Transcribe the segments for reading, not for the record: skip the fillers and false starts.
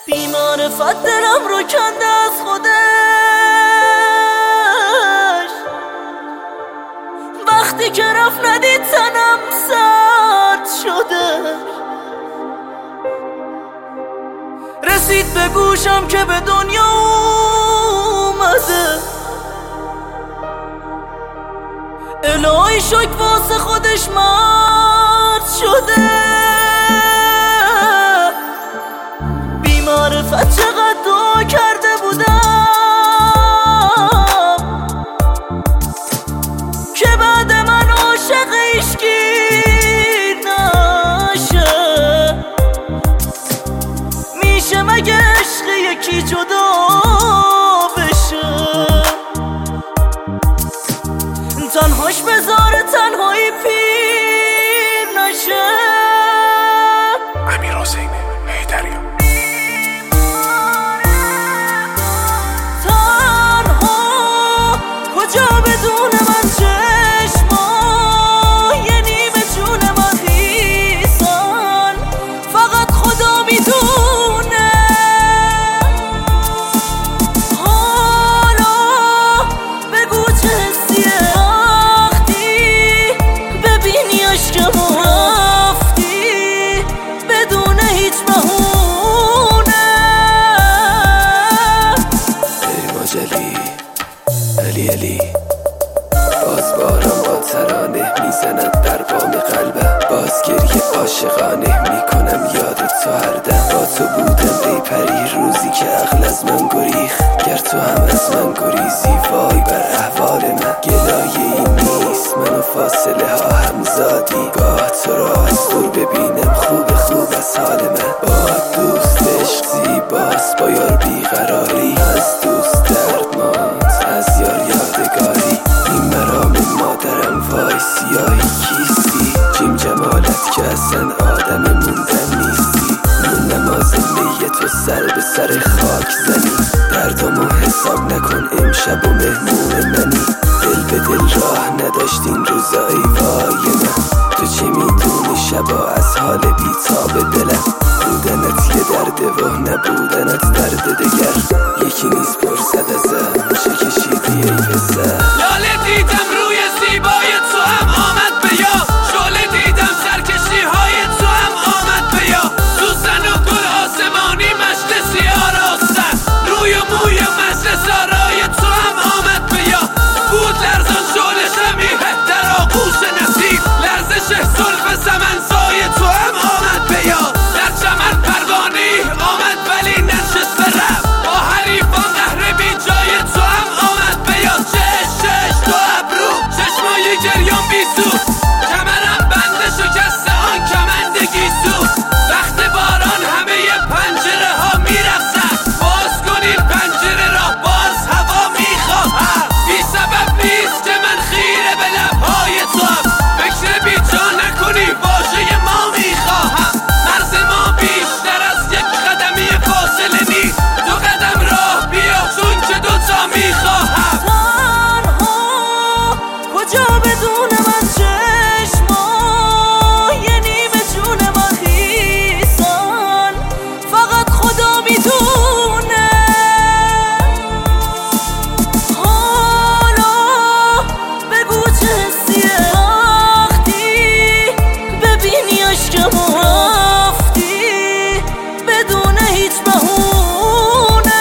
بی‌معرفت دلم رو کنده از خودش، وقتی که رفت ندید تنم سرد شده. رسید به گوشم که به دنیا اومده، الهی شک واسه خودش مرد شده. بی‌معرفت چقدر دعا کرده بودم که بعد من عاشق عشقی نشه. میشه مگه عشق یکی جدا بشه؟ تنهاش بذاره تنهایی پیر نشه. امیر حسین حیدری. تنها کجا بدون من چشما یه نیمه جون من خیسن، فقط خدا میدونه. حالا بگو چه حسیه وقتی ببینی عشقمو رفتی بدون هیچ بهونه. ای ماجلی علی باز باران با ترانه میزند در بام قلبم، باز گریه عاشقانه میکنم یادت تو هر دم. با تو بودم ای پری روزی که عقل از من گریخ، گر تو هم از من گریزی وای بر احوال من. گلایه ای نیست منو فاصله ها هم زادی، گاه تو را از دور ببینم خوب از حال من. با دوست عشق زیباست با یار بیقراری، از دوست دردماند از یار یادگاری. این مرام مادرم وای سیاهی کیستی، جیم جمالت که اصلا آدم موندن نیستی. نماز نیه تو سر به سر خاک زنی، دردامو حساب نکن امشب و مهمون منی. دل به دل راه نداشتین روزایی وای من، تو چه میدونی شبا از حال بیتاب دلم. بودنت یه درده و نبودنت درد دگر، یکی نیست پرسد ازم چه کشیدی ای پسر. لاله دیدم روی زیبای تو هم آمد به یاد، شعله دیدم سرکشی های تو هم آمد به یاد. سوسن و گل آسمانی مشت سیاه راستن، روی و موی مجلس آرای تو هم آمد به یاد. بود لرزان شعله شمیه در آغوش نسیم، لرزش زلف سمنسای تو هم آمد به یاد. در چمن پروانه‌ای آمد ولی ننشسته رفت، با حریفان قهر بی جای تو هم آمد به یاد. چش تو ابرو چشمای گریان بی سو، کمرم بند شکسته آن کمند گیسو. وقت باران همه پنجره ها میرقصن، باز کنین پنجره را باز هوا میخواهم. بی سبب نیست که من خیره به لبهای تو هم، فکر بی جا نکنی واژه ما میخواهم. مرز ما بیشتر از یک قدمی فاصله نیست، دو قدم راه بیا چون که دوتا میخواهم. تنها کجا بدون من چشما یه نیمه جون من خیسن، فقط خدا میدونه. حالا بگو چه حسیه وقتی ببینی عشقمو رفتی بدون هیچ بهونه.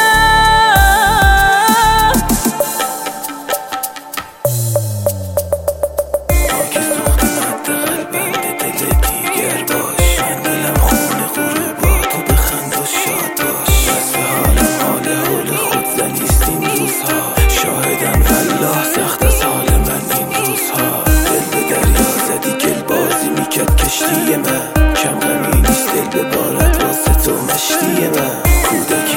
خاک سوخته مد قلبم به دل دیگر باش، من دلم خونه غروبا تو بخند و شاد باش. بس به حال خود زنیست این روزها، شاهدم والله سخت از حال من این روزها. دل به دریا زدی گل بازی میکرد کشتی من، کم غمی نیست دل به بارد واسه تو مشتی من. کودک